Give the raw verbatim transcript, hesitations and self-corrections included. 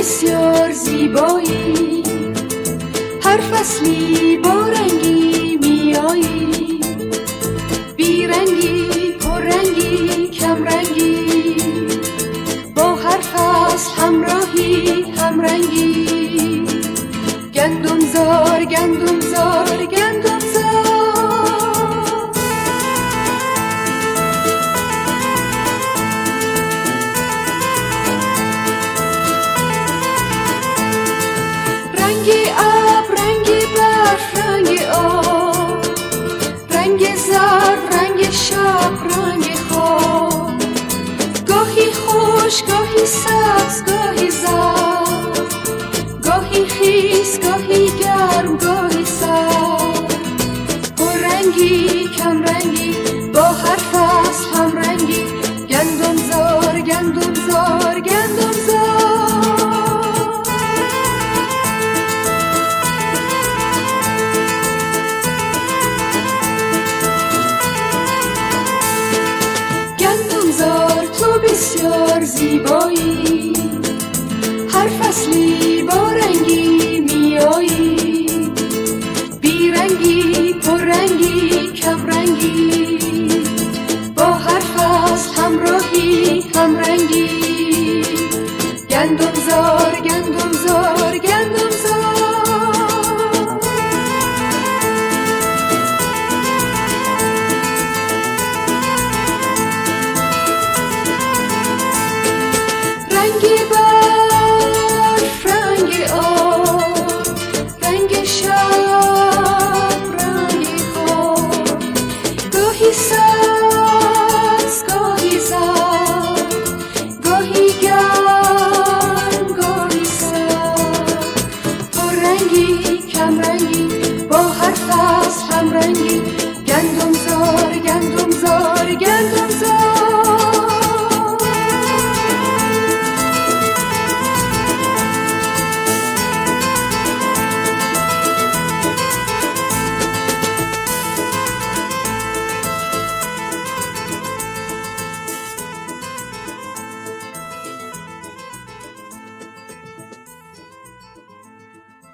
بسیار زیبایی، هر فصلی با رنگی میایی، بیرنگی پررنگی کمرنگی، با هر فصل همراهی همرنگی، گندم زار گندم زار گندم زار. رنگی آب رنگی برف رنگی آب، رنگ زرد رنگ شب رنگ خواب، گاهی خوش گاهی سبز گاهی زرد، گاهی خیس گاهی گرم گاهی سرد، پررنگی کمرنگی، با هر فصل همرنگی، گندم زار گندم زار گندم زار. تو بسیار زیبایی، هر فصلی با رنگی میایی، بیرنگی پررنگی کمرنگی، با هر فصل همراهی همرنگی، گندم زار گندم زار گندم زار. رنگی برف رنگ آب، رنگ شب